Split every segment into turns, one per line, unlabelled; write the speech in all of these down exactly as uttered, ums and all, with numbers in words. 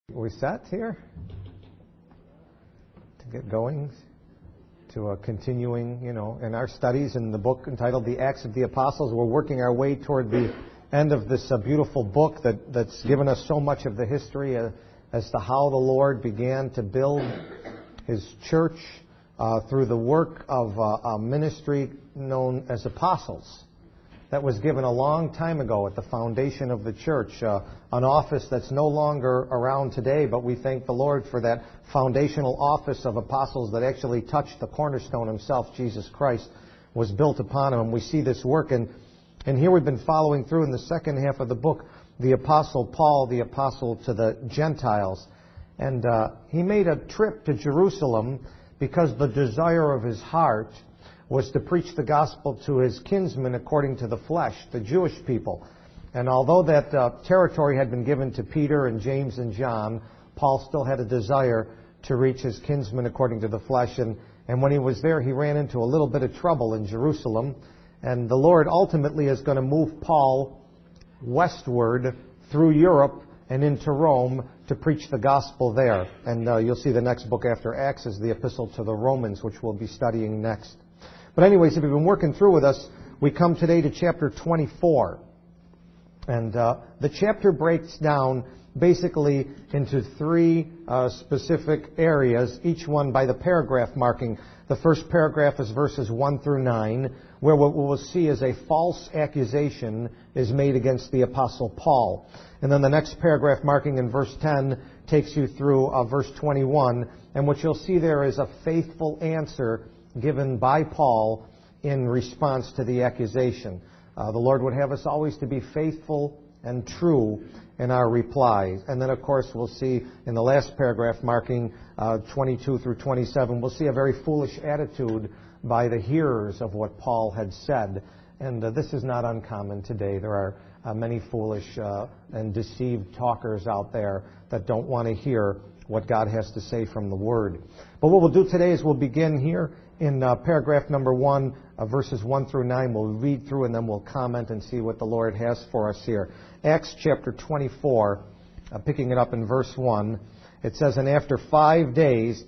We sat here to get going, to uh, continuing, you know, in our studies in the book entitled The Acts of the Apostles. We're working our way toward the end of this uh, beautiful book that, that's given us so much of the history uh, as to how the Lord began to build His church uh, through the work of uh, a ministry known as apostles. That was given a long time ago at the foundation of the church, uh, an office that's no longer around today, but we thank the Lord for that foundational office of apostles that actually touched the cornerstone himself, Jesus Christ, was built upon him. And we see this work, and, and here we've been following through in the second half of the book, the Apostle Paul, the apostle to the Gentiles. And uh, he made a trip to Jerusalem because the desire of his heart was to preach the gospel to his kinsmen according to the flesh, the Jewish people. And although that uh, territory had been given to Peter and James and John, Paul still had a desire to reach his kinsmen according to the flesh. And, and when he was there, he ran into a little bit of trouble in Jerusalem. And the Lord ultimately is going to move Paul westward through Europe and into Rome to preach the gospel there. And uh, you'll see the next book after Acts is the Epistle to the Romans, which we'll be studying next. But anyways, if you've been working through with us, we come today to chapter twenty-four. And uh, the chapter breaks down basically into three uh, specific areas, each one by the paragraph marking. The first paragraph is verses one through nine, where what we will see is a false accusation is made against the Apostle Paul. And then the next paragraph marking in verse ten takes you through uh, verse twenty-one, and what you'll see there is a faithful answer given by Paul in response to the accusation. Uh, the Lord would have us always to be faithful and true in our replies. And then, of course, we'll see in the last paragraph marking uh, twenty-two through twenty-seven, we'll see a very foolish attitude by the hearers of what Paul had said. And uh, this is not uncommon today. There are uh, many foolish uh, and deceived talkers out there that don't want to hear what God has to say from the Word. But what we'll do today is we'll begin here in uh, paragraph number one, uh, verses one through nine. We'll read through and then we'll comment and see what the Lord has for us here. Acts chapter twenty-four, uh, picking it up in verse one, it says, "And after five days,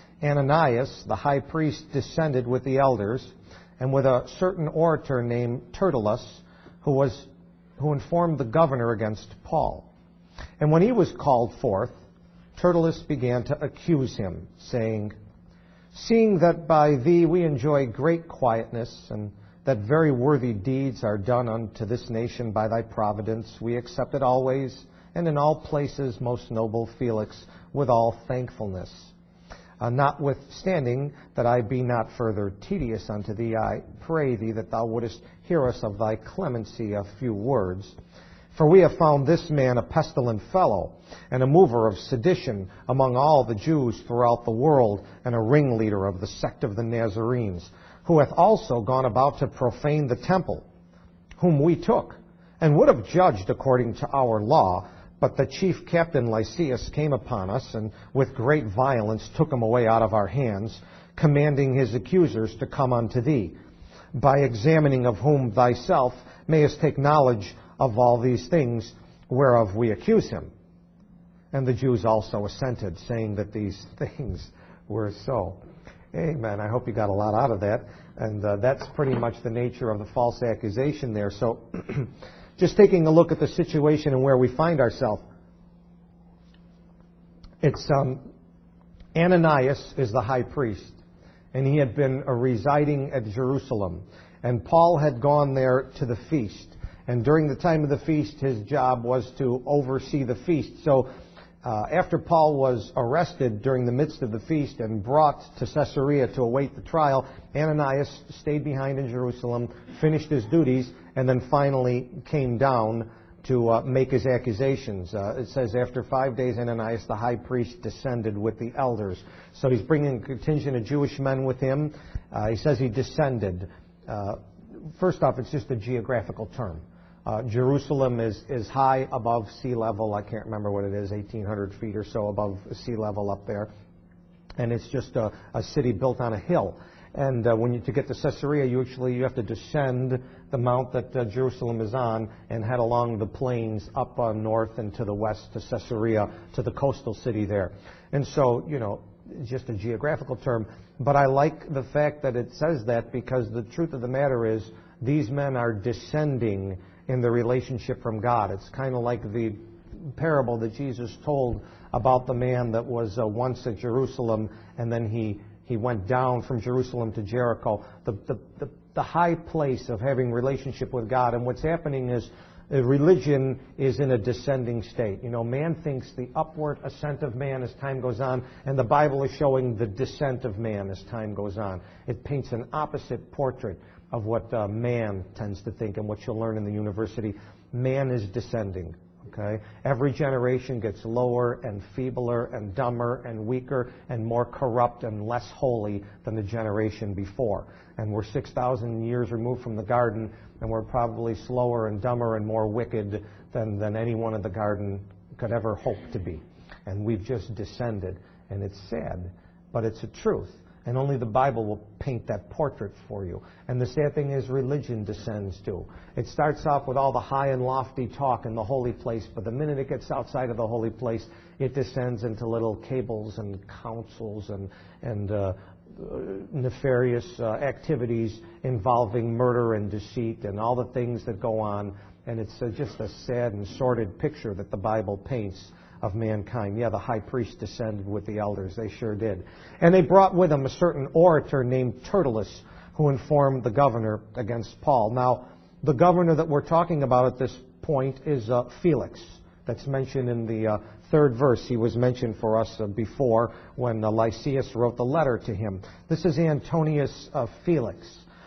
Ananias, the high priest, descended with the elders, and with a certain orator named Tertullus, who was who informed the governor against Paul. And when he was called forth, Tertullus began to accuse him, saying, Seeing that by thee we enjoy great quietness, and that very worthy deeds are done unto this nation by thy providence, we accept it always, and in all places, most noble Felix, with all thankfulness. Uh, notwithstanding that I be not further tedious unto thee, I pray thee that thou wouldest hear us of thy clemency a few words. For we have found this man a pestilent fellow, and a mover of sedition among all the Jews throughout the world, and a ringleader of the sect of the Nazarenes, who hath also gone about to profane the temple, whom we took, and would have judged according to our law. But the chief captain Lysias came upon us, and with great violence took him away out of our hands, commanding his accusers to come unto thee, by examining of whom thyself mayest take knowledge of all these things whereof we accuse him. And the Jews also assented, saying that these things were so." Amen. I hope you got a lot out of that. And uh, that's pretty much the nature of the false accusation there. So just taking a look at the situation and where we find ourselves. It's um, Ananias is the high priest, and he had been uh, residing at Jerusalem. And Paul had gone there to the feast. And during the time of the feast, his job was to oversee the feast. So uh, after Paul was arrested during the midst of the feast and brought to Caesarea to await the trial, Ananias stayed behind in Jerusalem, finished his duties, and then finally came down to uh, make his accusations. Uh, it says, after five days, Ananias, the high priest, descended with the elders. So he's bringing a contingent of Jewish men with him. Uh, he says he descended. Uh, first off, it's just a geographical term. Uh, Jerusalem is, is high above sea level. I can't remember what it is, eighteen hundred feet or so above sea level up there. And it's just a, a city built on a hill. And uh, when you to get to Caesarea, usually you have to descend the mount that uh, Jerusalem is on and head along the plains up uh, north and to the west to Caesarea, to the coastal city there. And so, you know, just a geographical term. But I like the fact that it says that, because the truth of the matter is these men are descending in the relationship from God. It's kind of like the parable that Jesus told about the man that was uh, once at Jerusalem, and then he, he went down from Jerusalem to Jericho. The, the, the, the high place of having relationship with God. And what's happening is uh, religion is in a descending state. You know, man thinks the upward ascent of man as time goes on, and the Bible is showing the descent of man as time goes on. It paints an opposite portrait of what uh, man tends to think and what you'll learn in the university. Man is descending. Okay? Every generation gets lower and feebler and dumber and weaker and more corrupt and less holy than the generation before. And we're six thousand years removed from the garden, and we're probably slower and dumber and more wicked than, than anyone in the garden could ever hope to be. And we've just descended. And it's sad, but it's a truth. And only the Bible will paint that portrait for you. And the sad thing is religion descends too. It starts off with all the high and lofty talk in the holy place, but the minute it gets outside of the holy place, it descends into little cables and councils and, and uh, nefarious uh, activities involving murder and deceit and all the things that go on. And it's uh, just a sad and sordid picture that the Bible paints of mankind. Yeah, the high priest descended with the elders. They sure did. And they brought with them a certain orator named Tertullus, who informed the governor against Paul. Now, the governor that we're talking about at this point is uh, Felix. That's mentioned in the uh, third verse. He was mentioned for us uh, before when uh, Lysias wrote the letter to him. This is Antonius uh, Felix.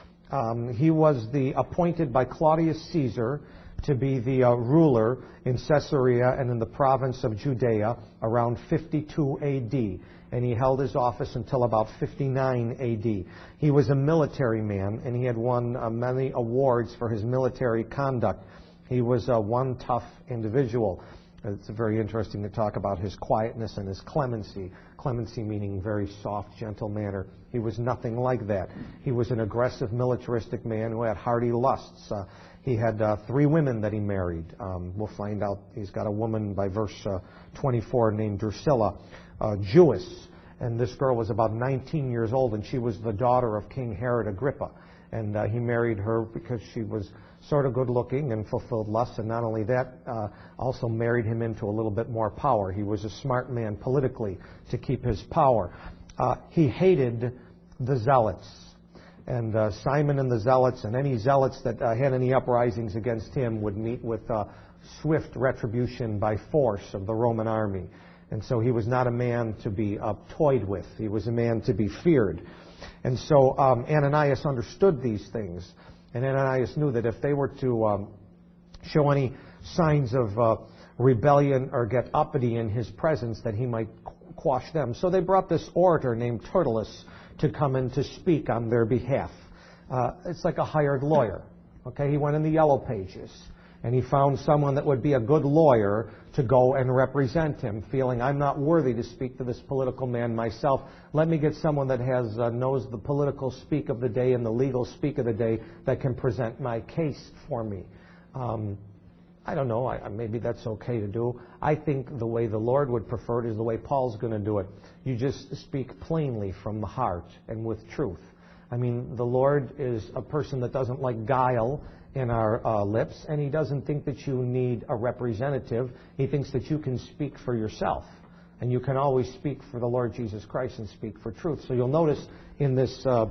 Um, he was the appointed by Claudius Caesar to be the uh, ruler in Caesarea and in the province of Judea around fifty-two A D. And he held his office until about fifty-nine A D. He was a military man, and he had won uh, many awards for his military conduct. He was uh, one tough individual. It's very interesting to talk about his quietness and his clemency. Clemency meaning very soft, gentle manner. He was nothing like that. He was an aggressive, militaristic man who had hearty lusts. Uh, He had uh, three women that he married. Um, we'll find out he's got a woman by verse uh, twenty-four named Drusilla, uh, Jewess. And this girl was about nineteen years old, and she was the daughter of King Herod Agrippa. And uh, he married her because she was sort of good looking and fulfilled lust. And not only that, uh, also married him into a little bit more power. He was a smart man politically to keep his power. Uh, he hated the zealots. And uh, Simon and the Zealots and any Zealots that uh, had any uprisings against him would meet with uh, swift retribution by force of the Roman army. And so he was not a man to be uh, toyed with. He was a man to be feared. And so um, Ananias understood these things. And Ananias knew that if they were to um, show any signs of uh, rebellion or get uppity in his presence, that he might quash them. So they brought this orator named Tertullus to come in to speak on their behalf. Uh, it's like a hired lawyer. Okay, he went in the yellow pages, and he found someone that would be a good lawyer to go and represent him, feeling, I'm not worthy to speak to this political man myself. Let me get someone that has uh, knows the political speak of the day and the legal speak of the day that can present my case for me. Um, I don't know, I, maybe that's okay to do. I think the way the Lord would prefer it is the way Paul's going to do it. You just speak plainly from the heart and with truth. I mean, the Lord is a person that doesn't like guile in our uh, lips, and he doesn't think that you need a representative. He thinks that you can speak for yourself, and you can always speak for the Lord Jesus Christ and speak for truth. So you'll notice in this uh,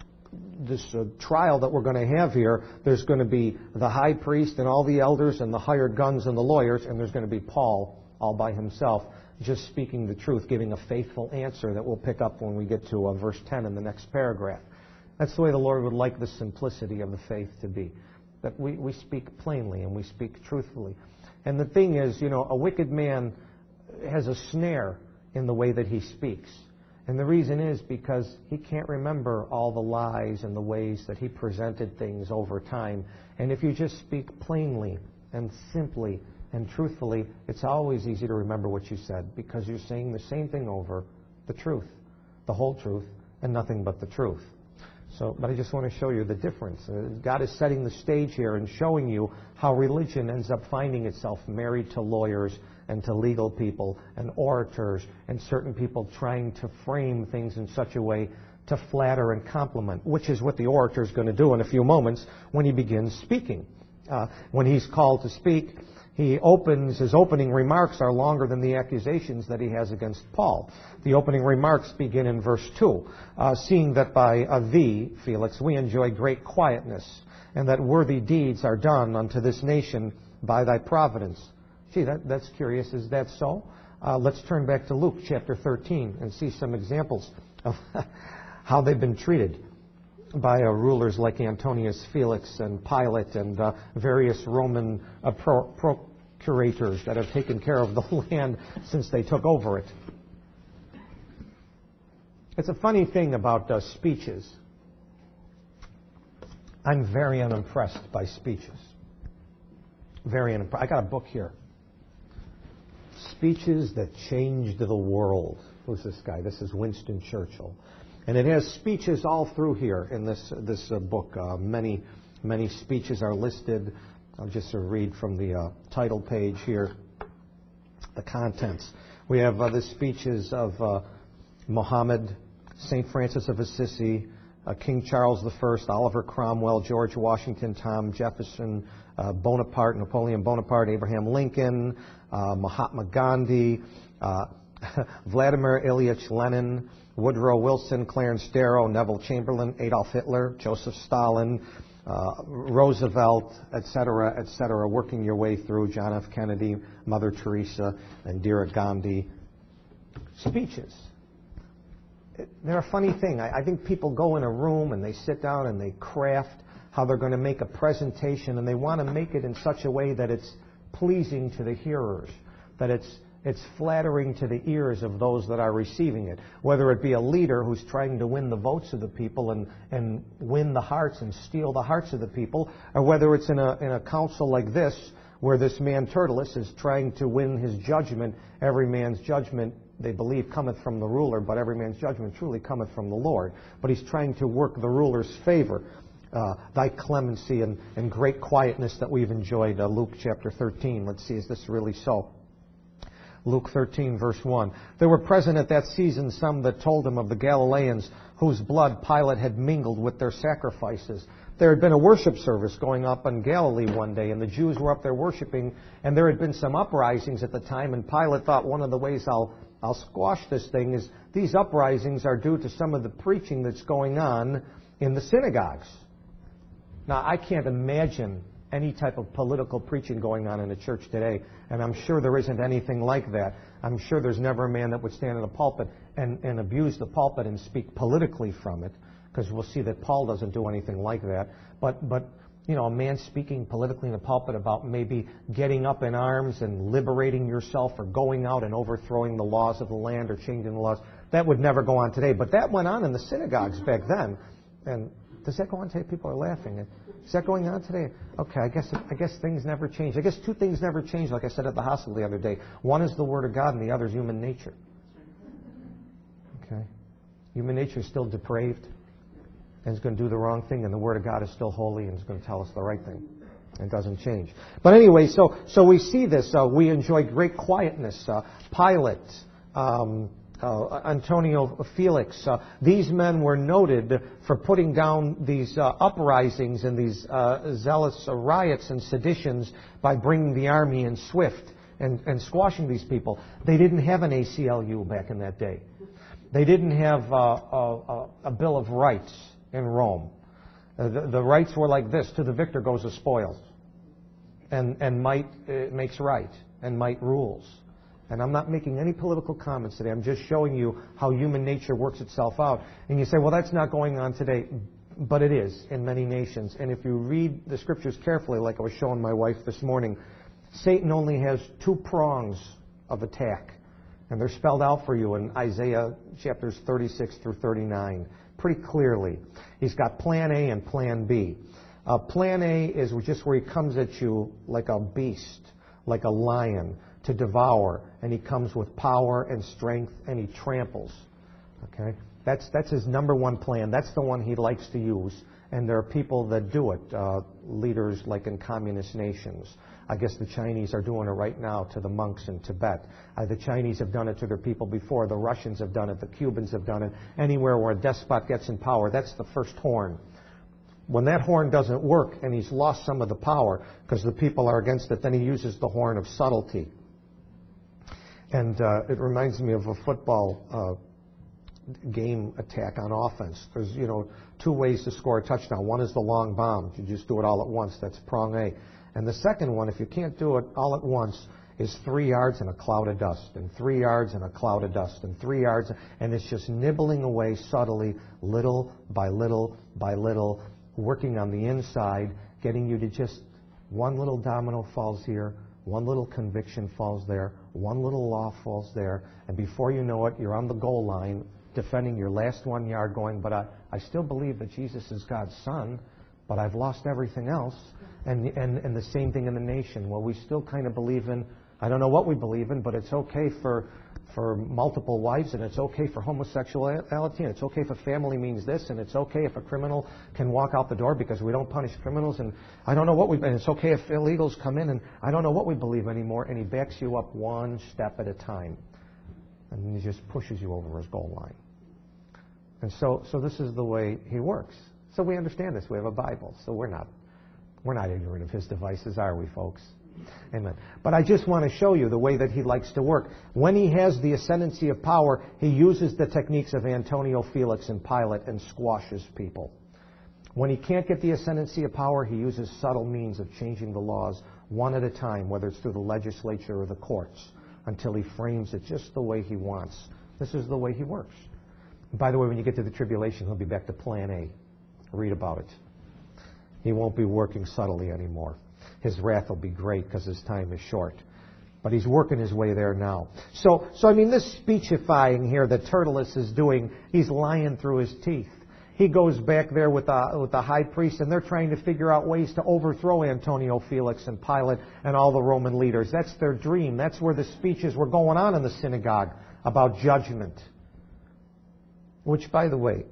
this uh, trial that we're going to have here, there's going to be the high priest and all the elders and the hired guns and the lawyers, and there's going to be Paul all by himself, just speaking the truth, giving a faithful answer that we'll pick up when we get to uh, verse ten in the next paragraph. That's the way the Lord would like the simplicity of the faith to be, that we, we speak plainly and we speak truthfully. And the thing is, you know, a wicked man has a snare in the way that he speaks. And the reason is because he can't remember all the lies and the ways that he presented things over time. And if you just speak plainly and simply and truthfully, it's always easy to remember what you said, because you're saying the same thing over, the truth, the whole truth, and nothing but the truth. So, but I just want to show you the difference. Uh, God is setting the stage here and showing you how religion ends up finding itself married to lawyers and to legal people and orators and certain people trying to frame things in such a way to flatter and compliment, which is what the orator is going to do in a few moments when he begins speaking. Uh, when he's called to speak, he opens, his opening remarks are longer than the accusations that he has against Paul. The opening remarks begin in verse two. Uh, seeing that by uh, thee, Felix, we enjoy great quietness, and that worthy deeds are done unto this nation by thy providence. Gee, that, that's curious. Is that so? Uh, let's turn back to Luke chapter thirteen and see some examples of how they've been treated by uh, rulers like Antonius Felix and Pilate and uh, various Roman uh, pro- procurators that have taken care of the land since they took over it. It's a funny thing about uh, speeches. I'm very unimpressed by speeches. Very unimpressed. I got a book here. Speeches that changed the world. Who's this guy? This is Winston Churchill. And it has speeches all through here in this this uh, book. Uh, many, many speeches are listed. I'll just uh, read from the uh, title page here, the contents. We have uh, the speeches of uh, Muhammad, Saint Francis of Assisi, uh, King Charles the First, Oliver Cromwell, George Washington, Tom Jefferson, uh, Bonaparte, Napoleon Bonaparte, Abraham Lincoln, uh, Mahatma Gandhi, uh, Vladimir Ilyich Lenin, Woodrow Wilson, Clarence Darrow, Neville Chamberlain, Adolf Hitler, Joseph Stalin, uh, Roosevelt, et cetera, et cetera, working your way through John F. Kennedy, Mother Teresa, Indira Gandhi. Speeches. They're a funny thing. I, I think people go in a room and they sit down and they craft how they're going to make a presentation, and they want to make it in such a way that it's pleasing to the hearers, that it's It's flattering to the ears of those that are receiving it, whether it be a leader who's trying to win the votes of the people and, and win the hearts and steal the hearts of the people, or whether it's in a, in a council like this where this man Tertullus is trying to win his judgment. Every man's judgment, they believe, cometh from the ruler, but every man's judgment truly cometh from the Lord. But he's trying to work the ruler's favor. Uh, thy clemency and, and great quietness that we've enjoyed. Uh, Luke chapter thirteen. Let's see, is this really so? Luke thirteen, verse one. There were present at that season some that told him of the Galileans whose blood Pilate had mingled with their sacrifices. There had been a worship service going up in Galilee one day, and the Jews were up there worshiping, and there had been some uprisings at the time, and Pilate thought, one of the ways I'll, I'll squash this thing is these uprisings are due to some of the preaching that's going on in the synagogues. Now, I can't imagine any type of political preaching going on in a church today, and I'm sure there isn't anything like that. I'm sure there's never a man that would stand in a pulpit and, and abuse the pulpit and speak politically from it, because we'll see that Paul doesn't do anything like that. But, but you know, a man speaking politically in the pulpit about maybe getting up in arms and liberating yourself or going out and overthrowing the laws of the land or changing the laws, that would never go on today. But that went on in the synagogues back then. And does that go on today? People are laughing. Is that going on today? Okay, I guess I guess things never change. I guess two things never change, like I said at the hospital the other day. One is the Word of God, and the other is human nature. Okay? Human nature is still depraved, and it's going to do the wrong thing, and the Word of God is still holy, and it's going to tell us the right thing. It doesn't change. But anyway, so so we see this. Uh, we enjoy great quietness. Uh, Pilate, um, Uh, Antonio Felix. Uh, these men were noted for putting down these uh, uprisings and these uh, zealous uh, riots and seditions by bringing the army in swift and, and squashing these people. They didn't have an A C L U back in that day. They didn't have uh, a, a Bill of Rights in Rome. Uh, the, the rights were like this: to the victor goes the spoils, and, and might uh, makes right, and might rules. And I'm not making any political comments today. I'm just showing you how human nature works itself out. And you say, well, that's not going on today. But it is in many nations. And if you read the Scriptures carefully, like I was showing my wife this morning, Satan only has two prongs of attack. And they're spelled out for you in Isaiah chapters thirty-six through thirty-nine pretty clearly. He's got plan A and plan B. Uh, plan A is just where he comes at you like a beast, like a lion, to devour, and he comes with power and strength, and he tramples. Okay? That's, that's his number one plan. That's the one he likes to use. And there are people that do it, uh, leaders like in communist nations. I guess the Chinese are doing it right now to the monks in Tibet. Uh, the Chinese have done it to their people before. The Russians have done it. The Cubans have done it. Anywhere where a despot gets in power, that's the first horn. When that horn doesn't work and he's lost some of the power because the people are against it, then he uses the horn of subtlety. And uh, it reminds me of a football uh, game attack on offense. There's, you know, two ways to score a touchdown. One is the long bomb. You just do it all at once. That's prong A. And the second one, if you can't do it all at once, is three yards and a cloud of dust, and three yards and a cloud of dust, and three yards, and it's just nibbling away subtly, little by little by little, working on the inside, getting you to just one little domino falls here, one little conviction falls there, one little law falls there, and before you know it, you're on the goal line defending your last one yard going, but I, I still believe that Jesus is God's Son, but I've lost everything else. And, and, and the same thing in the nation. Well, we still kind of believe in, I don't know what we believe in, but it's okay for for multiple wives, and it's okay for homosexuality, and it's okay if a family means this, and it's okay if a criminal can walk out the door because we don't punish criminals, and I don't know what we, and it's okay if illegals come in, and I don't know what we believe anymore, and he backs you up one step at a time, and he just pushes you over his goal line. And so, so this is the way he works. So we understand this. We have a Bible, so we're not We're not ignorant of his devices, are we, folks? Amen. But I just want to show you the way that he likes to work. When he has the ascendancy of power, he uses the techniques of Antonio Felix and Pilate and squashes people. When he can't get the ascendancy of power, he uses subtle means of changing the laws one at a time, whether it's through the legislature or the courts, until he frames it just the way he wants. This is the way he works. And by the way, when you get to the tribulation, he'll be back to plan A. Read about it. He won't be working subtly anymore. His wrath will be great because his time is short. But he's working his way there now. So, so I mean, this speechifying here that Tertullus is doing, he's lying through his teeth. He goes back there with the, with the high priest, and they're trying to figure out ways to overthrow Antonio Felix and Pilate and all the Roman leaders. That's their dream. That's where the speeches were going on in the synagogue about judgment. Which, by the way,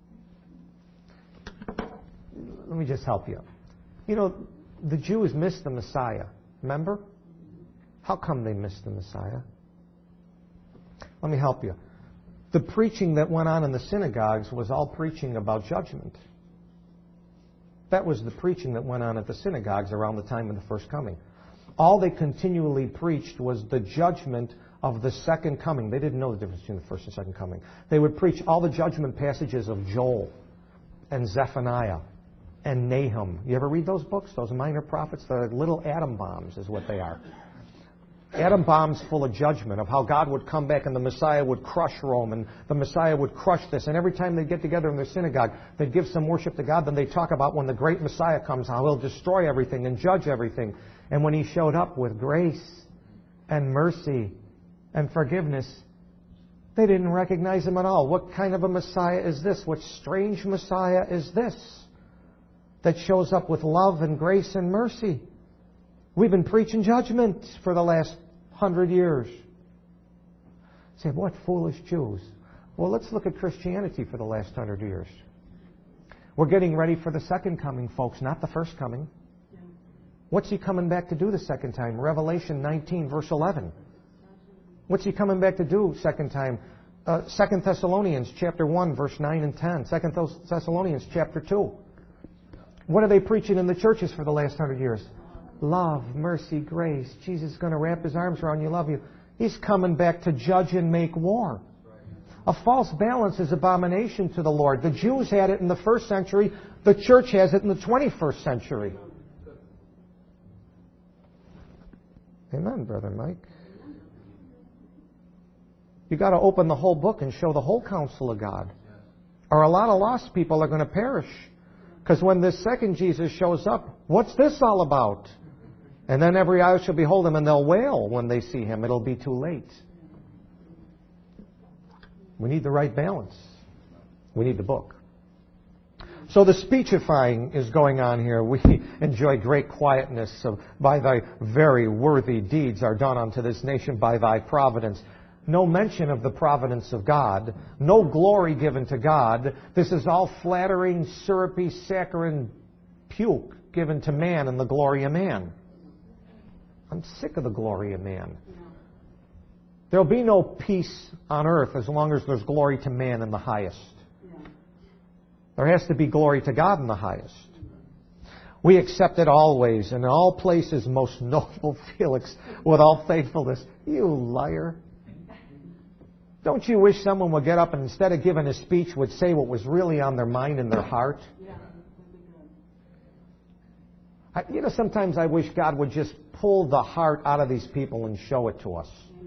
let me just help you. You know, the Jews missed the Messiah. Remember? How come they missed the Messiah? Let me help you. The preaching that went on in the synagogues was all preaching about judgment. That was the preaching that went on at the synagogues around the time of the first coming. All they continually preached was the judgment of the second coming. They didn't know the difference between the first and second coming. They would preach all the judgment passages of Joel and Zephaniah and Nahum. You ever read those books? Those minor prophets? They're little atom bombs is what they are. Atom bombs full of judgment, of how God would come back and the Messiah would crush Rome and the Messiah would crush this. And every time they'd get together in their synagogue, they'd give some worship to God. Then they'd talk about when the great Messiah comes, how he'll destroy everything and judge everything. And when he showed up with grace and mercy and forgiveness, they didn't recognize him at all. What kind of a Messiah is this? What strange Messiah is this that shows up with love and grace and mercy? We've been preaching judgment for the last hundred years. Say, what foolish Jews. Well, let's look at Christianity for the last hundred years. We're getting ready for the second coming, folks, not the first coming. What's he coming back to do the second time? Revelation nineteen, verse eleven. What's he coming back to do second time? Uh, Second Thessalonians chapter one, verse nine and ten. Second Thessalonians chapter two. What are they preaching in the churches for the last hundred years? Love, mercy, grace. Jesus is going to wrap his arms around you, love you. He's coming back to judge and make war. A false balance is abomination to the Lord. The Jews had it in the first century. The church has it in the twenty-first century. Amen, Brother Mike. You've got to open the whole book and show the whole counsel of God. Or a lot of lost people are going to perish. Because when this second Jesus shows up, what's this all about? And then every eye shall behold him, and they'll wail when they see him. It'll be too late. We need the right balance. We need the book. So the speechifying is going on here. We enjoy great quietness. So by thy very worthy deeds are done unto this nation by thy providence. No mention of the providence of God. No glory given to God. This is all flattering, syrupy, saccharine puke given to man and the glory of man. I'm sick of the glory of man. There'll be no peace on earth as long as there's glory to man in the highest. There has to be glory to God in the highest. We accept it always, and in all places, most noble Felix, with all faithfulness. You liar. Don't you wish someone would get up and instead of giving a speech would say what was really on their mind and their heart? I, you know, sometimes I wish God would just pull the heart out of these people and show it to us.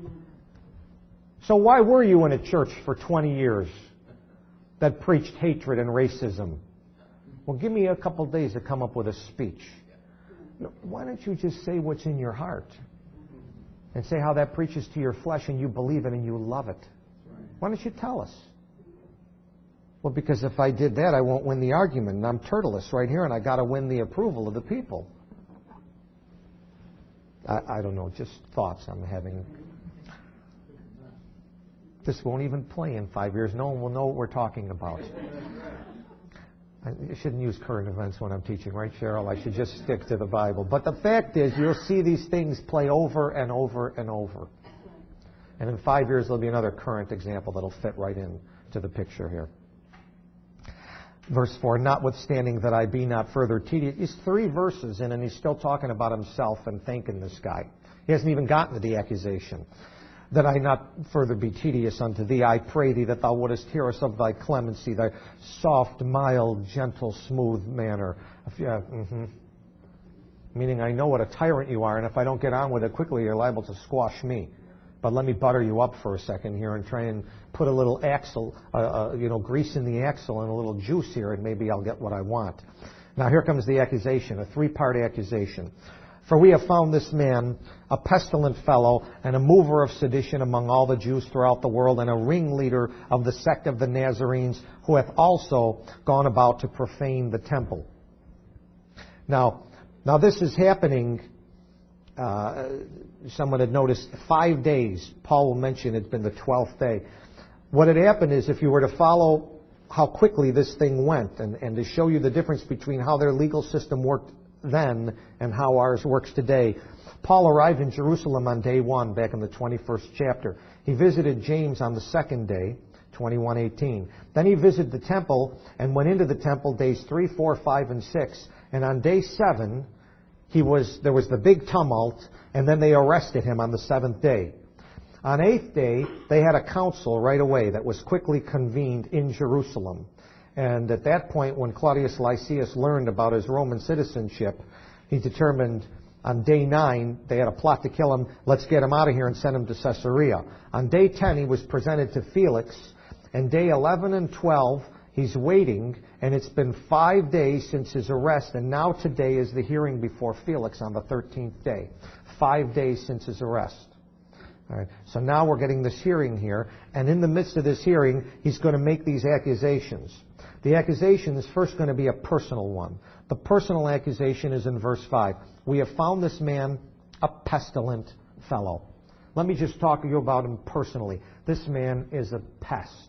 So why were you in a church for twenty years that preached hatred and racism? Well, give me a couple days to come up with a speech. No, why don't you just say what's in your heart? And say how that preaches to your flesh and you believe it and you love it. Why don't you tell us? Well, because if I did that, I won't win the argument. And I'm Tertullus right here, and I got to win the approval of the people. I, I don't know, just thoughts I'm having. This won't even play in five years. No one will know what we're talking about. I shouldn't use current events when I'm teaching, right, Cheryl? I should just stick to the Bible. But the fact is, you'll see these things play over and over and over. And in five years, there'll be another current example that'll fit right in to the picture here. Verse four, notwithstanding that I be not further tedious. He's three verses in, and he's still talking about himself and thanking this guy. He hasn't even gotten to the accusation. That I not further be tedious unto thee, I pray thee that thou wouldest hear us of thy clemency, thy soft, mild, gentle, smooth manner. Yeah, mm-hmm. Meaning I know what a tyrant you are, and if I don't get on with it quickly, you're liable to squash me. But let me butter you up for a second here and try and put a little axle, uh, uh, you know, grease in the axle and a little juice here, and maybe I'll get what I want. Now here comes the accusation, a three-part accusation. For we have found this man a pestilent fellow and a mover of sedition among all the Jews throughout the world, and a ringleader of the sect of the Nazarenes, who hath also gone about to profane the temple. Now, now this is happening. Uh, someone had noticed five days. Paul will mention it's been the twelfth day. What had happened is, if you were to follow how quickly this thing went, and, and to show you the difference between how their legal system worked then and how ours works today. Paul arrived in Jerusalem on day one, back in the twenty-first chapter. He visited James on the second day, twenty-one eighteen. Then he visited the temple and went into the temple days three, four, five, and six. And on day seven, he was there was the big tumult, and then they arrested him on the seventh day. On eighth day, they had a council right away that was quickly convened in Jerusalem. And at that point, when Claudius Lysias learned about his Roman citizenship, he determined on day nine, they had a plot to kill him. Let's get him out of here and send him to Caesarea. On day ten, he was presented to Felix. And day eleven and twelve, he's waiting. And it's been five days since his arrest. And now today is the hearing before Felix on the thirteenth day. Five days since his arrest. All right. So now we're getting this hearing here. And in the midst of this hearing, he's going to make these accusations. The accusation is first going to be a personal one. The personal accusation is in verse five. We have found this man a pestilent fellow. Let me just talk to you about him personally. This man is a pest.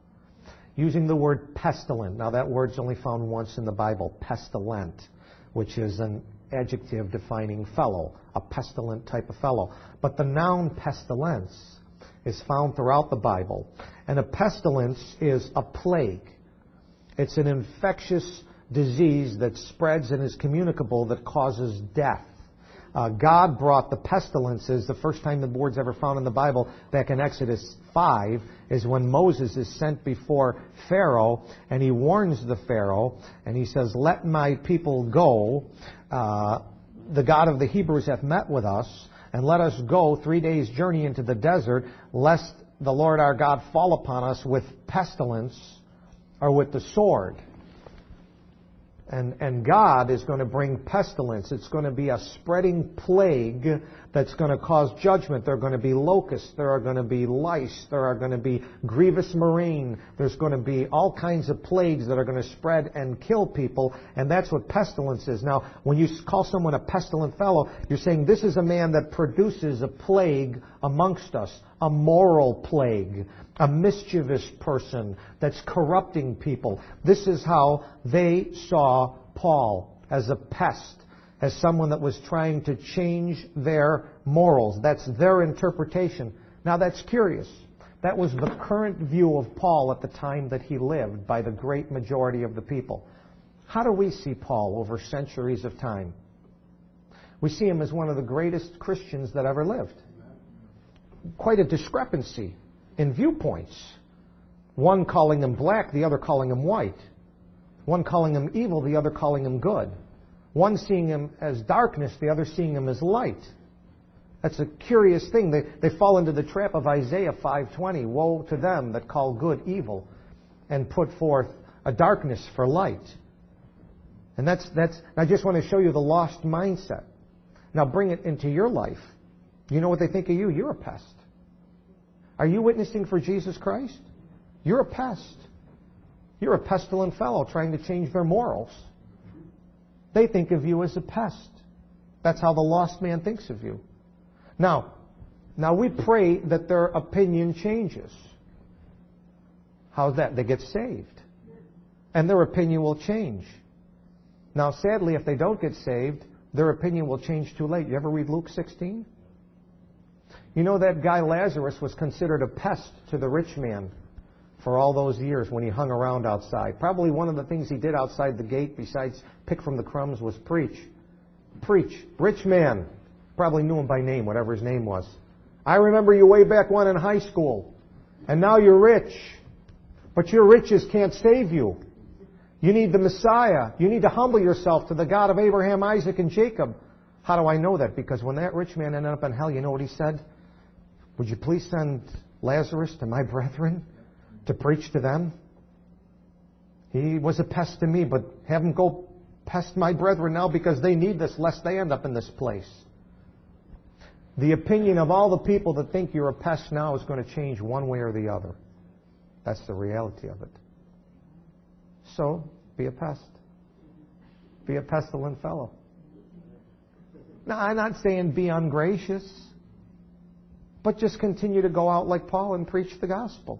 Using the word pestilent. Now that word's only found once in the Bible, pestilent, which is an adjective defining fellow, a pestilent type of fellow. But the noun pestilence is found throughout the Bible. And a pestilence is a plague. It's an infectious disease that spreads and is communicable that causes death. Uh, God brought the pestilences. The first time the word's ever found in the Bible, back in Exodus five, is when Moses is sent before Pharaoh, and he warns the Pharaoh, and he says, let my people go. Uh, the God of the Hebrews hath met with us, and let us go three days' journey into the desert, lest the Lord our God fall upon us with pestilence, or with the sword. And, and God is going to bring pestilence. It's going to be a spreading plague that's going to cause judgment. There are going to be locusts. There are going to be lice. There are going to be grievous murrain. There's going to be all kinds of plagues that are going to spread and kill people. And that's what pestilence is. Now, when you call someone a pestilent fellow, you're saying this is a man that produces a plague amongst us, a moral plague, a mischievous person that's corrupting people. This is how they saw Paul, as a pest, as someone that was trying to change their morals. That's their interpretation. Now that's curious. That was the current view of Paul at the time that he lived by the great majority of the people. How do we see Paul over centuries of time? We see him as one of the greatest Christians that ever lived. Quite a discrepancy in viewpoints. One calling him black, the other calling him white. One calling him evil, the other calling him good. One seeing him as darkness, the other seeing him as light. That's a curious thing. They, they fall into the trap of Isaiah five twenty. Woe to them that call good evil and put forth a darkness for light. And that's, that's, I just want to show you the lost mindset. Now bring it into your life. You know what they think of you? You're a pest. Are you witnessing for Jesus Christ? You're a pest. You're a pestilent fellow trying to change their morals. They think of you as a pest. That's how the lost man thinks of you. Now, now we pray that their opinion changes. How's that? They get saved. And their opinion will change. Now, sadly, if they don't get saved, their opinion will change too late. You ever read Luke sixteen? You know that guy Lazarus was considered a pest to the rich man for all those years when he hung around outside. Probably one of the things he did outside the gate besides pick from the crumbs was preach. Preach. Rich man. Probably knew him by name, whatever his name was. I remember you way back when in high school. And now you're rich. But your riches can't save you. You need the Messiah. You need to humble yourself to the God of Abraham, Isaac, and Jacob. How do I know that? Because when that rich man ended up in hell, you know what he said? Would you please send Lazarus to my brethren to preach to them? He was a pest to me, but have him go pest my brethren now because they need this, lest they end up in this place. The opinion of all the people that think you're a pest now is going to change one way or the other. That's the reality of it. So, be a pest. Be a pestilent fellow. Now, I'm not saying be ungracious, but just continue to go out like Paul and preach the gospel.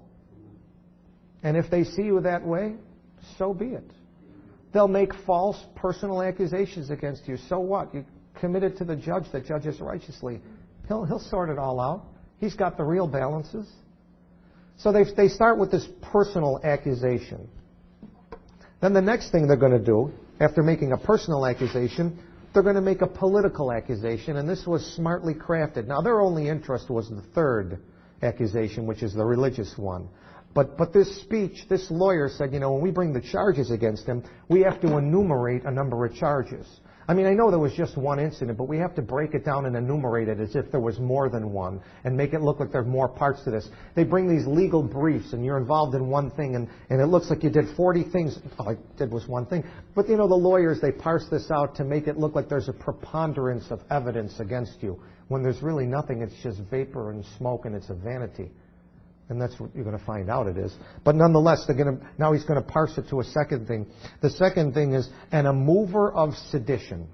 And if they see you that way, so be it. They'll make false personal accusations against you. So what? You commit it to the judge that judges righteously. He'll, he'll sort it all out. He's got the real balances. So they, they start with this personal accusation. Then the next thing they're going to do, after making a personal accusation, they're going to make a political accusation, and this was smartly crafted. Now, their only interest was the third accusation, which is the religious one. But but this speech, this lawyer said, you know, when we bring the charges against him, we have to enumerate a number of charges. I mean, I know there was just one incident, but we have to break it down and enumerate it as if there was more than one and make it look like there are more parts to this. They bring these legal briefs, and you're involved in one thing, and, and it looks like you did forty things. All I did was one thing. But, you know, the lawyers, they parse this out to make it look like there's a preponderance of evidence against you, when there's really nothing. It's just vapor and smoke, and it's a vanity. And that's what you're going to find out it is. But nonetheless, they're going to, now he's going to parse it to a second thing. The second thing is, and a mover of sedition.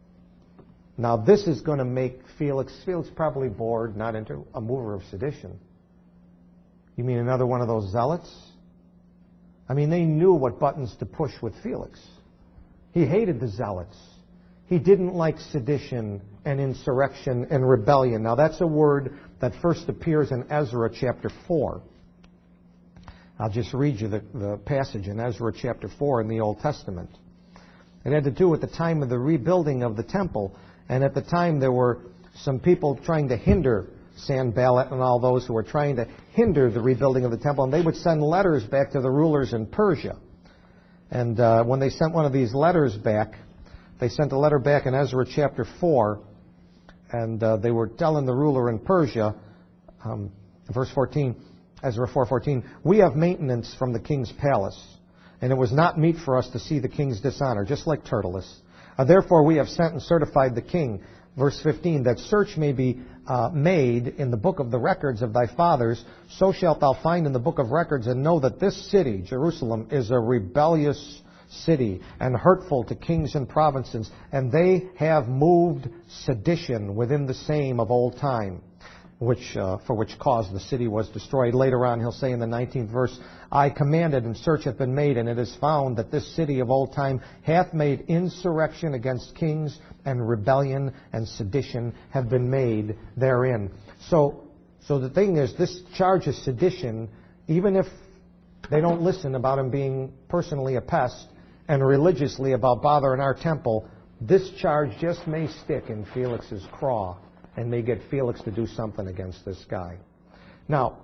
Now this is going to make Felix, Felix probably bored, not into a mover of sedition. You mean another one of those zealots? I mean, they knew what buttons to push with Felix. He hated the zealots. He didn't like sedition and insurrection and rebellion. Now that's a word that first appears in Ezra chapter four. I'll just read you the, the passage in Ezra chapter four in the Old Testament. It had to do with the time of the rebuilding of the temple. And at the time there were some people trying to hinder Sanballat and all those who were trying to hinder the rebuilding of the temple. And they would send letters back to the rulers in Persia. And uh, when they sent one of these letters back, they sent a letter back in Ezra chapter four, and uh, they were telling the ruler in Persia, um, verse fourteen, Ezra four fourteen, we have maintenance from the king's palace, and it was not meet for us to see the king's dishonor, just like Tertullus. Uh, therefore we have sent and certified the king verse fifteen, that search may be uh, made in the book of the records of thy fathers, so shalt thou find in the book of records, and know that this city, Jerusalem, is a rebellious city and hurtful to kings and provinces, and they have moved sedition within the same of old time, which uh, for which cause the city was destroyed. Later on he'll say in the nineteenth verse, I commanded, and search hath been made, and it is found that this city of old time hath made insurrection against kings, and rebellion and sedition have been made therein. So, so the thing is, this charge of sedition, even if they don't listen about him being personally a pest and religiously about bothering our temple, this charge just may stick in Felix's craw and may get Felix to do something against this guy. Now,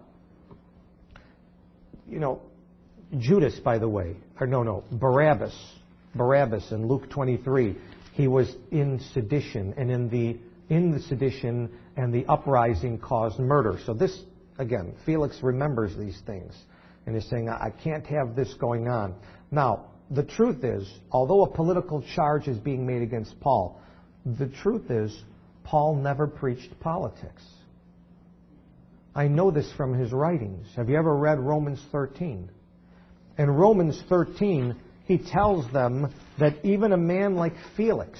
you know, Judas, by the way, or no, no, Barabbas, Barabbas in Luke twenty-three, he was in sedition, and in the in the sedition and the uprising caused murder. So this, again, Felix remembers these things, and is saying, I can't have this going on. Now, the truth is, although a political charge is being made against Paul, the truth is, Paul never preached politics. I know this from his writings. Have you ever read Romans thirteen? In Romans thirteen, he tells them that even a man like Felix,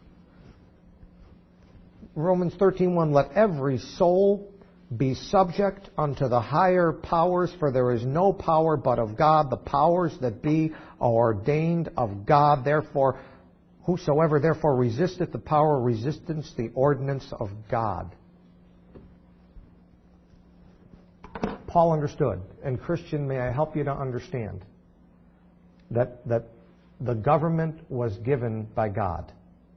Romans thirteen one, let every soul be subject unto the higher powers, for there is no power but of God. The powers that be are ordained of God. Therefore, whosoever therefore resisteth the power, resistance the ordinance of God. Paul understood, and Christian, may I help you to understand, that, that the government was given by God.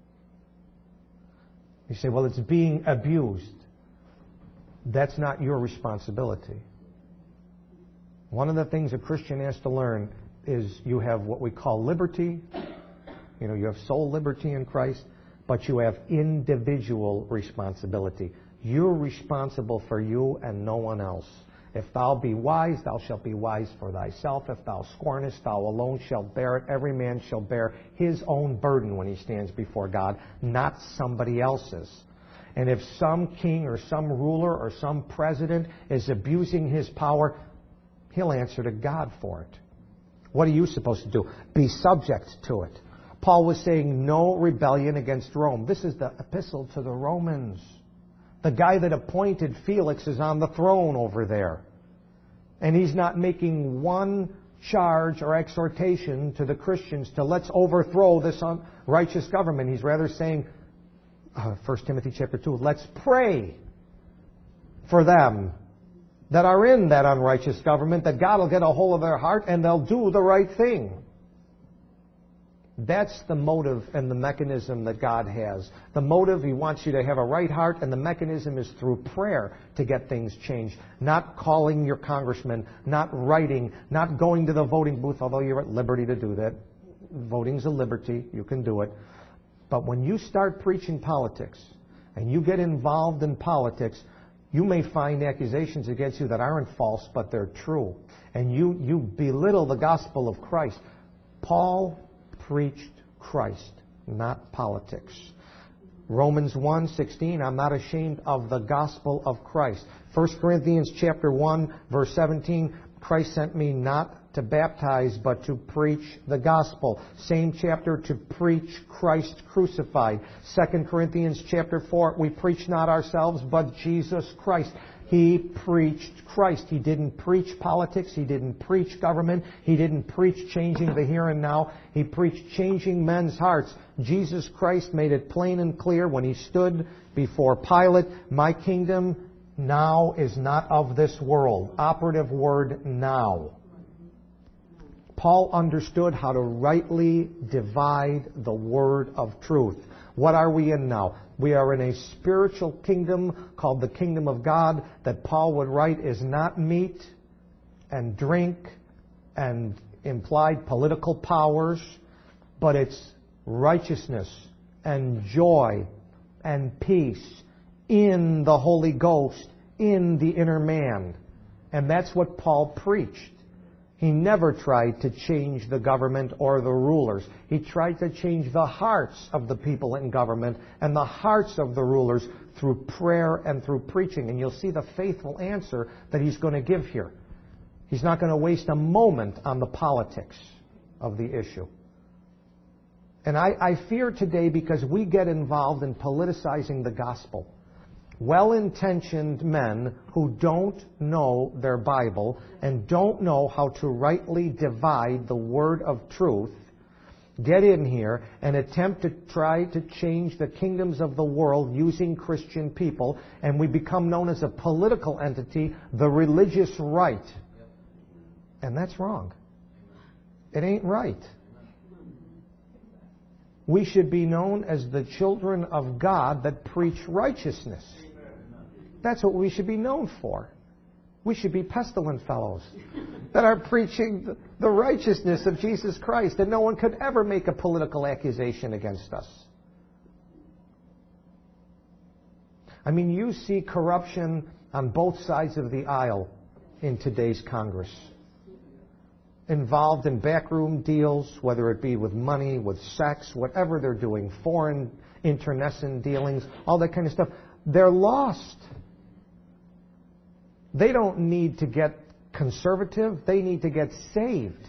You say, well, it's being abused. That's not your responsibility. One of the things a Christian has to learn is you have what we call liberty. You know, you have soul liberty in Christ, but you have individual responsibility. You're responsible for you and no one else. If thou be wise, thou shalt be wise for thyself. If thou scornest, thou alone shalt bear it. Every man shall bear his own burden when he stands before God, not somebody else's. And if some king or some ruler or some president is abusing his power, he'll answer to God for it. What are you supposed to do? Be subject to it. Paul was saying no rebellion against Rome. This is the epistle to the Romans. The guy that appointed Felix is on the throne over there. And he's not making one charge or exhortation to the Christians to let's overthrow this unrighteous government. He's rather saying, uh, First Timothy chapter two, let's pray for them that are in that unrighteous government, that God will get a hold of their heart and they'll do the right thing. That's the motive and the mechanism that God has. The motive, He wants you to have a right heart, and the mechanism is through prayer to get things changed. Not calling your congressman, not writing, not going to the voting booth, although you're at liberty to do that. Voting's a liberty. You can do it. But when you start preaching politics and you get involved in politics, you may find accusations against you that aren't false, but they're true. And you, you belittle the gospel of Christ. Paul preached Christ, not politics. Romans one sixteen, I'm not ashamed of the gospel of Christ. First Corinthians chapter one, verse seventeen, Christ sent me not to baptize, but to preach the gospel. Same chapter, to preach Christ crucified. Second Corinthians chapter four, we preach not ourselves, but Jesus Christ. He preached Christ. He didn't preach politics. He didn't preach government. He didn't preach changing the here and now. He preached changing men's hearts. Jesus Christ made it plain and clear when He stood before Pilate, my kingdom now is not of this world. Operative word, now. Paul understood how to rightly divide the word of truth. What are we in now? We are in a spiritual kingdom called the kingdom of God that Paul would write is not meat and drink and implied political powers, but it's righteousness and joy and peace in the Holy Ghost, in the inner man. And that's what Paul preached. He never tried to change the government or the rulers. He tried to change the hearts of the people in government and the hearts of the rulers through prayer and through preaching. And you'll see the faithful answer that he's going to give here. He's not going to waste a moment on the politics of the issue. And I, I fear today, because we get involved in politicizing the gospel, well-intentioned men who don't know their Bible and don't know how to rightly divide the word of truth get in here and attempt to try to change the kingdoms of the world using Christian people, and we become known as a political entity, the religious right. And that's wrong. It ain't right. We should be known as the children of God that preach righteousness. That's what we should be known for. We should be pestilent fellows that are preaching the righteousness of Jesus Christ, and no one could ever make a political accusation against us. I mean, you see corruption on both sides of the aisle in today's Congress. Involved in backroom deals, whether it be with money, with sex, whatever they're doing, foreign internecine dealings, all that kind of stuff. They're lost. They don't need to get conservative. They need to get saved.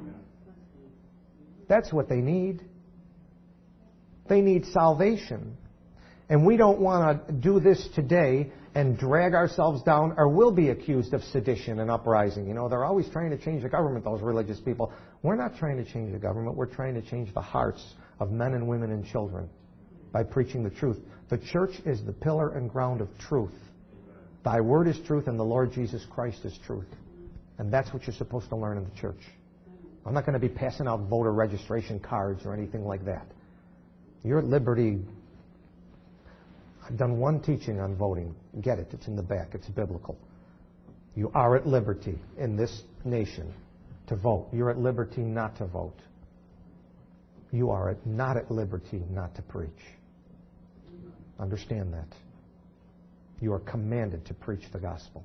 That's what they need. They need salvation. And we don't want to do this today and drag ourselves down, or we'll be accused of sedition and uprising. You know, they're always trying to change the government, those religious people. We're not trying to change the government. We're trying to change the hearts of men and women and children by preaching the truth. The church is the pillar and ground of truth. Thy word is truth, and the Lord Jesus Christ is truth. And that's what you're supposed to learn in the church. I'm not going to be passing out voter registration cards or anything like that. You're at liberty. I've done one teaching on voting. Get it. It's in the back. It's biblical. You are at liberty in this nation to vote. You're at liberty not to vote. You are at, not at liberty not to preach. Understand that. You are commanded to preach the gospel.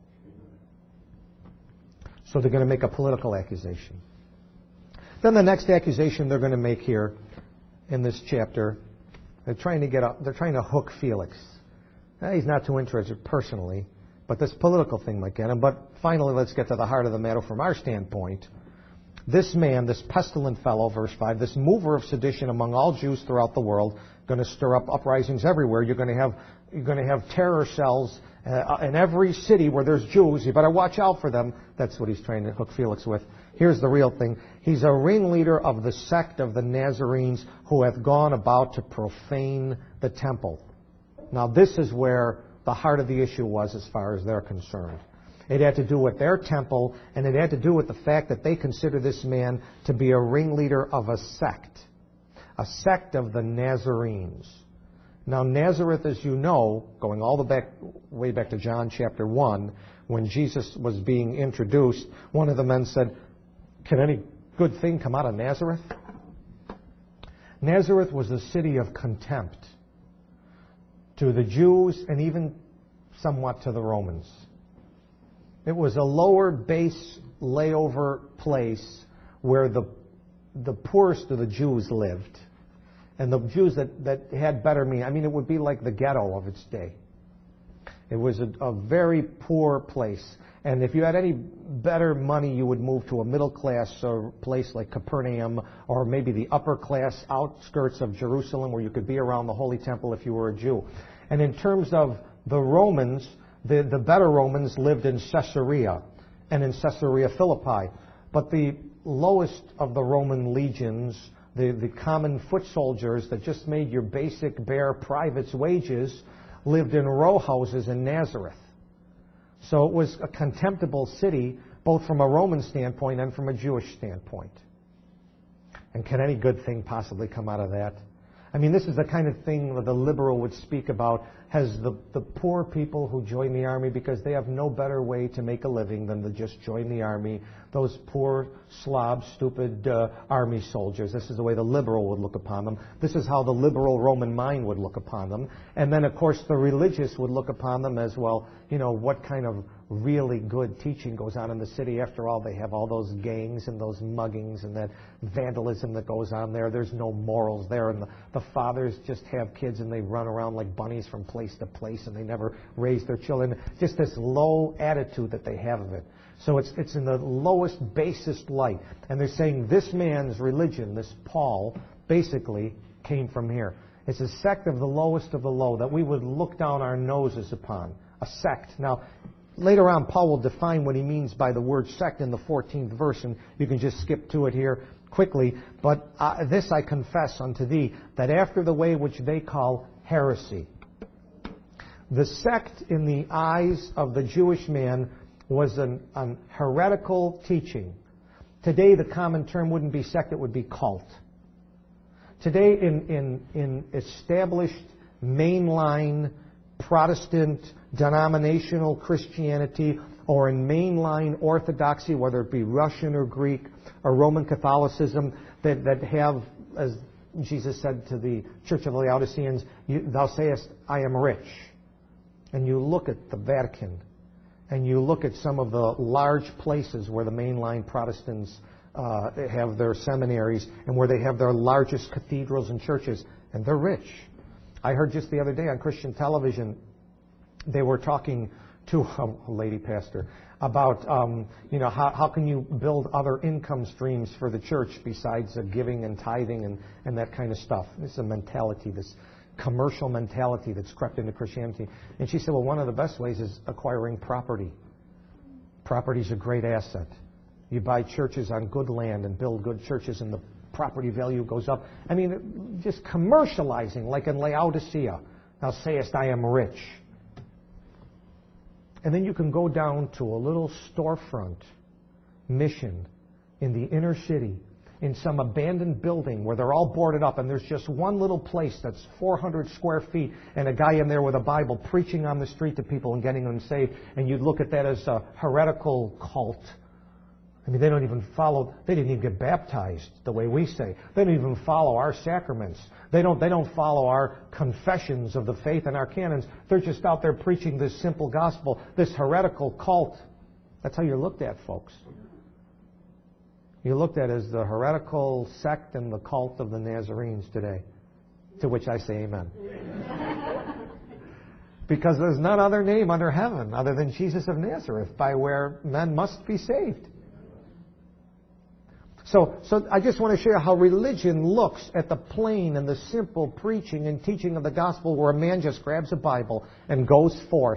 So they're going to make a political accusation. Then the next accusation they're going to make here in this chapter, they're trying to get up, they're trying to hook Felix. Now, he's not too interested personally, but this political thing might get him. But finally, let's get to the heart of the matter from our standpoint. This man, this pestilent fellow, verse five, this mover of sedition among all Jews throughout the world, going to stir up uprisings everywhere. You're going to have you're going to have terror cells uh, in every city where there's Jews. You better watch out for them. That's what he's trying to hook Felix with. Here's the real thing. He's a ringleader of the sect of the Nazarenes who hath gone about to profane the temple. Now, this is where the heart of the issue was as far as they're concerned. It had to do with their temple, and it had to do with the fact that they consider this man to be a ringleader of a sect, a sect of the Nazarenes. Now, Nazareth, as you know, going all the back, way back to John chapter one, when Jesus was being introduced, one of the men said, "Can any good thing come out of Nazareth?" Nazareth was a city of contempt to the Jews and even somewhat to the Romans. It was a lower base layover place where the the poorest of the Jews lived. And the Jews that, that had better means, I mean, it would be like the ghetto of its day. It was a, a very poor place. And if you had any better money, you would move to a middle-class or place like Capernaum, or maybe the upper-class outskirts of Jerusalem where you could be around the Holy Temple if you were a Jew. And in terms of the Romans, the, the better Romans lived in Caesarea and in Caesarea Philippi. But the lowest of the Roman legions, the, the common foot soldiers that just made your basic bare private's wages, lived in row houses in Nazareth. So it was a contemptible city, both from a Roman standpoint and from a Jewish standpoint. And can any good thing possibly come out of that? I mean, this is the kind of thing that the liberal would speak about, has the, the poor people who join the army because they have no better way to make a living than to just join the army. Those poor, slob, stupid uh, army soldiers. This is the way the liberal would look upon them. This is how the liberal Roman mind would look upon them. And then, of course, the religious would look upon them as, well, you know, what kind of really good teaching goes on in the city. After all, they have all those gangs and those muggings and that vandalism that goes on there. There's no morals there. And the, the fathers just have kids and they run around like bunnies from place to place and they never raise their children. Just this low attitude that they have of it. So it's, it's in the lowest, basest light. And they're saying this man's religion, this Paul, basically came from here. It's a sect of the lowest of the low that we would look down our noses upon. A sect. Now, later on, Paul will define what he means by the word sect in the fourteenth verse, and you can just skip to it here quickly. But uh, this I confess unto thee, that after the way which they call heresy. The sect in the eyes of the Jewish man was an, an heretical teaching. Today, the common term wouldn't be sect, it would be cult. Today, in, in, in established mainline Protestant denominational Christianity or in mainline Orthodoxy, whether it be Russian or Greek or Roman Catholicism, that, that have, as Jesus said to the Church of the Laodiceans, you, thou sayest, I am rich. And you look at the Vatican, and you look at some of the large places where the mainline Protestants uh, have their seminaries and where they have their largest cathedrals and churches, and they're rich. I heard just the other day on Christian television, they were talking to a lady pastor about, um, you know, how, how can you build other income streams for the church besides uh, giving and tithing and, and that kind of stuff. This is a mentality, this commercial mentality that's crept into Christianity. And she said, well, one of the best ways is acquiring property. Property's a great asset. You buy churches on good land and build good churches, and the property value goes up. I mean, just commercializing, like in Laodicea. Thou sayest, I am rich. And then you can go down to a little storefront mission in the inner city, in some abandoned building where they're all boarded up, and there's just one little place that's four hundred square feet, and a guy in there with a Bible preaching on the street to people and getting them saved. And you'd look at that as a heretical cult. I mean, they don't even follow, they didn't even get baptized the way we say. They don't even follow our sacraments. They don't, they don't follow our confessions of the faith and our canons. They're just out there preaching this simple gospel, this heretical cult. That's how you're looked at, folks. You're looked at as the heretical sect and the cult of the Nazarenes today. To which I say amen. Because there's none other name under heaven other than Jesus of Nazareth by where men must be saved. So, so I just want to share how religion looks at the plain and the simple preaching and teaching of the gospel, where a man just grabs a Bible and goes forth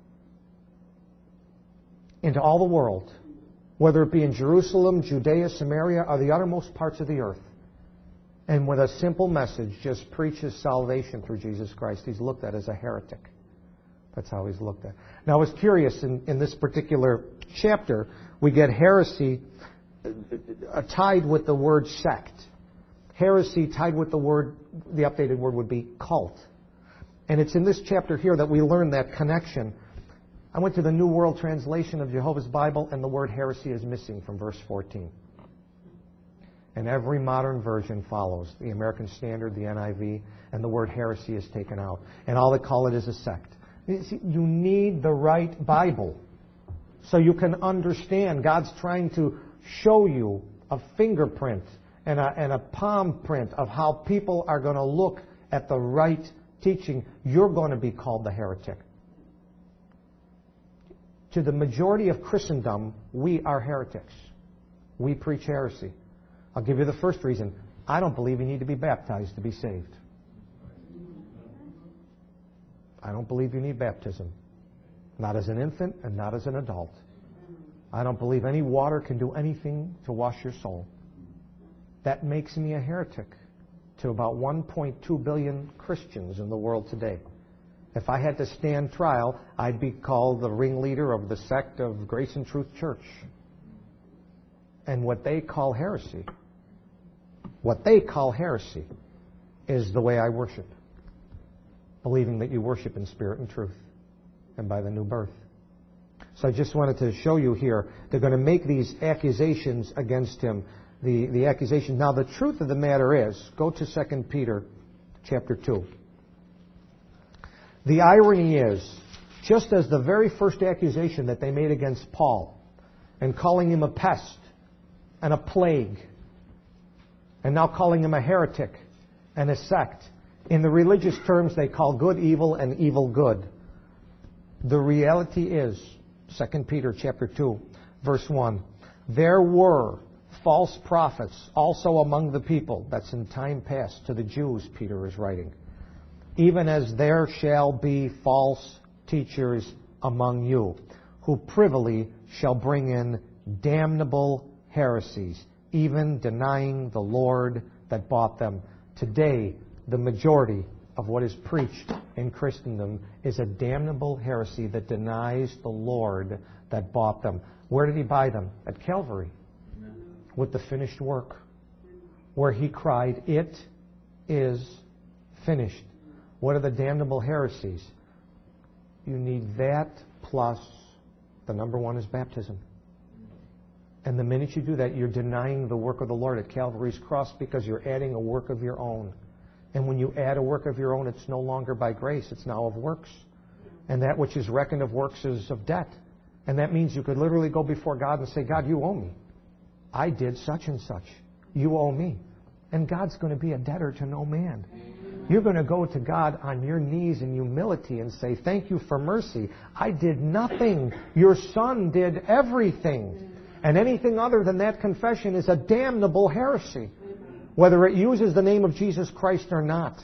into all the world, whether it be in Jerusalem, Judea, Samaria, or the uttermost parts of the earth, and with a simple message just preaches salvation through Jesus Christ. He's looked at as a heretic. That's how he's looked at. Now, I was curious, in, in this particular chapter, we get heresy uh, tied with the word sect. Heresy tied with the word, the updated word would be cult. And it's in this chapter here that we learn that connection. I went to the New World Translation of Jehovah's Bible, and the word heresy is missing from verse fourteen. And every modern version follows, the American Standard, the N I V, and the word heresy is taken out. And all they call it is a sect. You see, you need the right Bible so you can understand. God's trying to show you a fingerprint and a, and a palm print of how people are going to look at the right teaching. You're going to be called the heretic. To the majority of Christendom, we are heretics. We preach heresy. I'll give you the first reason. I don't believe you need to be baptized to be saved. I don't believe you need baptism. Not as an infant and not as an adult. I don't believe any water can do anything to wash your soul. That makes me a heretic to about one point two billion Christians in the world today. If I had to stand trial, I'd be called the ringleader of the sect of Grace and Truth Church. And what they call heresy, what they call heresy is the way I worship. Believing that you worship in spirit and truth and by the new birth. So I just wanted to show you here, they're going to make these accusations against him. The, the accusation. Now the truth of the matter is, go to Second Peter chapter two. The irony is Just as the very first accusation that they made against Paul, and calling him a pest and a plague, and now calling him a heretic and a sect. In the religious terms, they call good evil and evil good. The reality is, Second Peter chapter two, verse one, there were false prophets also among the people. That's in time past. To the Jews, Peter is writing. Even as there shall be false teachers among you, who privily shall bring in damnable heresies, even denying the Lord that bought them. Today, the majority of what is preached in Christendom is a damnable heresy that denies the Lord that bought them. Where did he buy them? At Calvary. Amen. With the finished work. Where he cried, it is finished. What are the damnable heresies? You need that plus the number one is baptism. And the minute you do that, you're denying the work of the Lord at Calvary's cross because you're adding a work of your own. And when you add a work of your own, it's no longer by grace, it's now of works. And that which is reckoned of works is of debt. And that means you could literally go before God and say, God, you owe me. I did such and such. You owe me. And God's going to be a debtor to no man. You're going to go to God on your knees in humility and say, thank you for mercy. I did nothing. Your Son did everything. And anything other than that confession is a damnable heresy, whether it uses the name of Jesus Christ or not.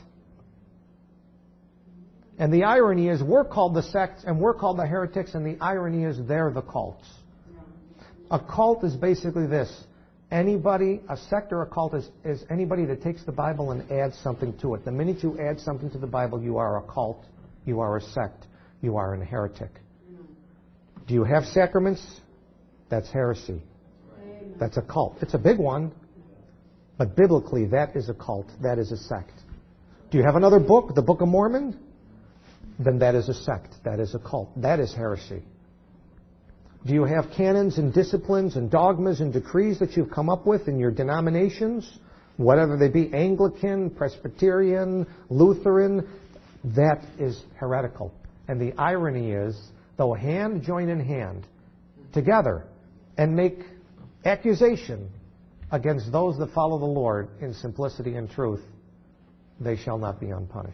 And the irony is we're called the sects and we're called the heretics, and the irony is they're the cults. A cult is basically this. Anybody, a sect or a cult is, is anybody that takes the Bible and adds something to it. The minute you add something to the Bible, you are a cult, you are a sect, you are a heretic. Do you have sacraments? That's heresy. That's a cult. It's a big one. But biblically, that is a cult. That is a sect. Do you have another book, the Book of Mormon? Then that is a sect. That is a cult. That is heresy. Do you have canons and disciplines and dogmas and decrees that you've come up with in your denominations? Whatever they be, Anglican, Presbyterian, Lutheran, that is heretical. And the irony is, though hand join in hand together and make accusation against those that follow the Lord in simplicity and truth, they shall not be unpunished.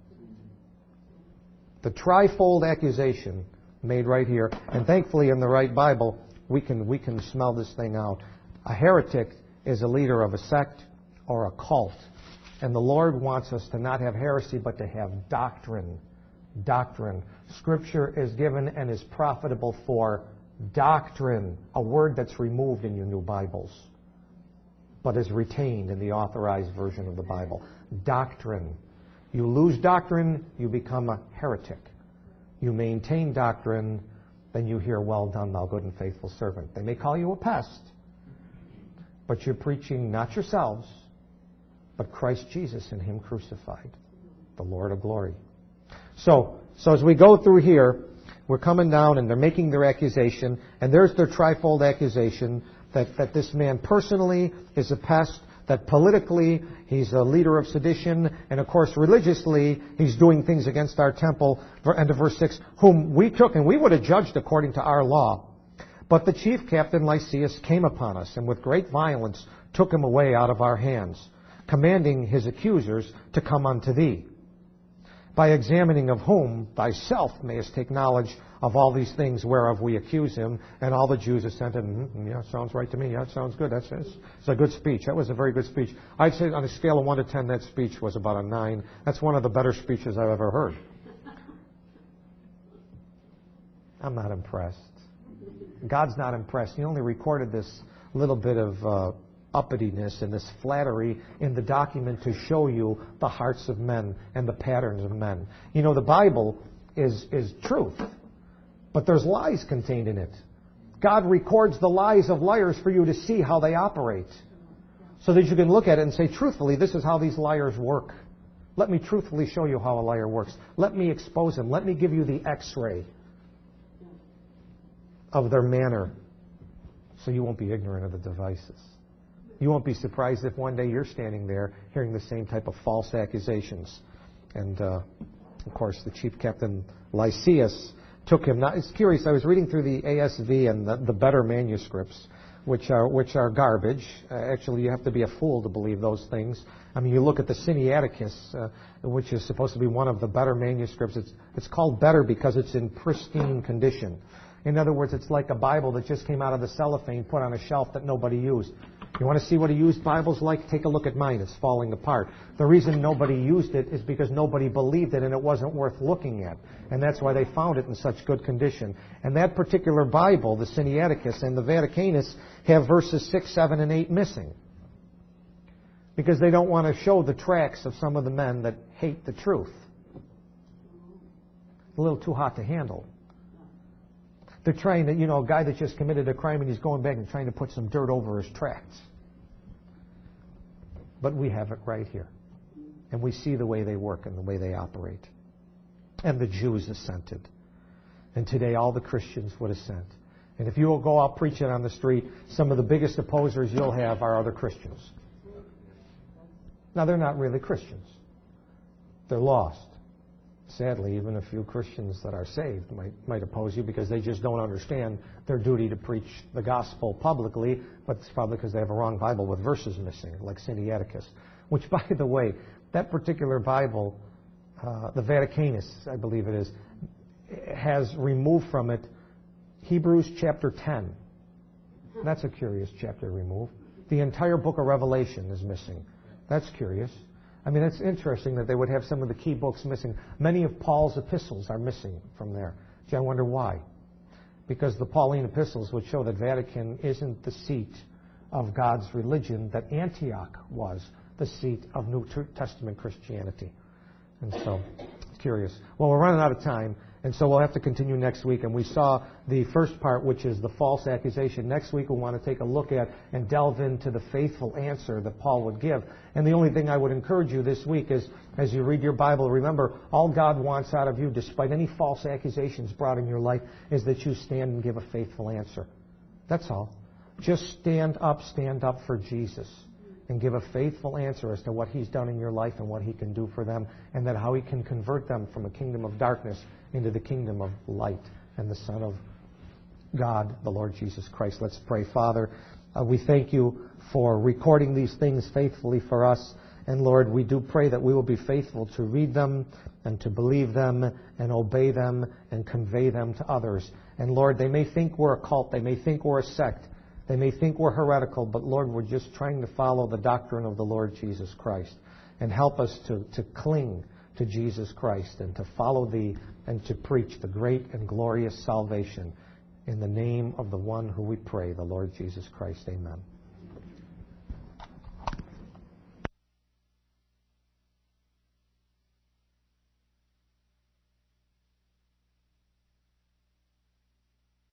The trifold accusation made right here, and thankfully in the right Bible, we can we can smell this thing out. A heretic is a leader of a sect or a cult. And the Lord wants us to not have heresy, but to have doctrine. Doctrine. Scripture is given and is profitable for doctrine, a word that's removed in your new Bibles, but is retained in the authorized version of the Bible. Doctrine. You lose doctrine, you become a heretic. You maintain doctrine, then you hear, well done, thou good and faithful servant. They may call you a pest, but you're preaching not yourselves, but Christ Jesus and Him crucified, the Lord of glory. So, so as we go through here, we're coming down and they're making their accusation, and there's their trifold accusation that, that this man personally is a pest, that politically he's a leader of sedition, and of course religiously he's doing things against our temple. End of verse six, whom we took, and we would have judged according to our law. But the chief captain Lysias came upon us, and with great violence took him away out of our hands, commanding his accusers to come unto thee, by examining of whom thyself mayest take knowledge of all these things whereof we accuse him. And all the Jews assented, mm, yeah, sounds right to me. Yeah, it sounds good. That's it's, it's a good speech. That was a very good speech. I'd say on a scale of one to ten, that speech was about a nine. That's one of the better speeches I've ever heard. I'm not impressed. God's not impressed. He only recorded this little bit of uh, uppityness and this flattery in the document to show you the hearts of men and the patterns of men. You know, the Bible is, is truth, but there's lies contained in it. God records the lies of liars for you to see how they operate, so that you can look at it and say, truthfully, this is how these liars work. Let me truthfully show you how a liar works. Let me expose them. Let me give you the x-ray of their manner, so you won't be ignorant of the devices. You won't be surprised if one day you're standing there hearing the same type of false accusations. And, uh, of course, the chief captain Lysias took him. Now, it's curious. I was reading through the A S V and the, the better manuscripts, which are which are garbage. Uh, actually, you have to be a fool to believe those things. I mean, you look at the Sinaiticus, uh, which is supposed to be one of the better manuscripts. It's it's called better because it's in pristine condition. In other words, it's like a Bible that just came out of the cellophane, put on a shelf that nobody used. You want to see what a used Bible's like? Take a look at mine. It's falling apart. The reason nobody used it is because nobody believed it and it wasn't worth looking at. And that's why they found it in such good condition. And that particular Bible, the Sinaiticus and the Vaticanus, have verses six, seven, and eight missing. Because they don't want to show the tracks of some of the men that hate the truth. A little too hot to handle. They're trying to, you know, a guy that just committed a crime and he's going back and trying to put some dirt over his tracks. But we have it right here. And we see the way they work and the way they operate. And the Jews assented. And today all the Christians would assent. And if you will go out preaching on the street, some of the biggest opposers you'll have are other Christians. Now, they're not really Christians. They're lost. Sadly, even a few Christians that are saved might, might oppose you because they just don't understand their duty to preach the gospel publicly, but it's probably because they have a wrong Bible with verses missing, like Sinaiticus. Which, by the way, that particular Bible, uh, the Vaticanus, I believe it is, has removed from it Hebrews chapter ten. That's a curious chapter to remove. The entire book of Revelation is missing. That's curious. I mean, it's interesting that they would have some of the key books missing. Many of Paul's epistles are missing from there. Gee, I wonder why. Because the Pauline epistles would show that Vatican isn't the seat of God's religion, that Antioch was the seat of New Testament Christianity. And so, it's curious. Well, we're running out of time, and so we'll have to continue next week. And we saw the first part, which is the false accusation. Next week, we'll want to take a look at and delve into the faithful answer that Paul would give. And the only thing I would encourage you this week is, as you read your Bible, remember, all God wants out of you, despite any false accusations brought in your life, is that you stand and give a faithful answer. That's all. Just stand up, stand up for Jesus, and give a faithful answer as to what He's done in your life and what He can do for them, and that how He can convert them from a kingdom of darkness into the kingdom of light and the Son of God, the Lord Jesus Christ. Let's pray. Father, uh, we thank You for recording these things faithfully for us. And Lord, we do pray that we will be faithful to read them and to believe them and obey them and convey them to others. And Lord, they may think we're a cult. They may think we're a sect. They may think we're heretical. But Lord, we're just trying to follow the doctrine of the Lord Jesus Christ. And help us to, to cling to Jesus Christ and to follow Thee and to preach the great and glorious salvation. In the name of the one who we pray, the Lord Jesus Christ. Amen.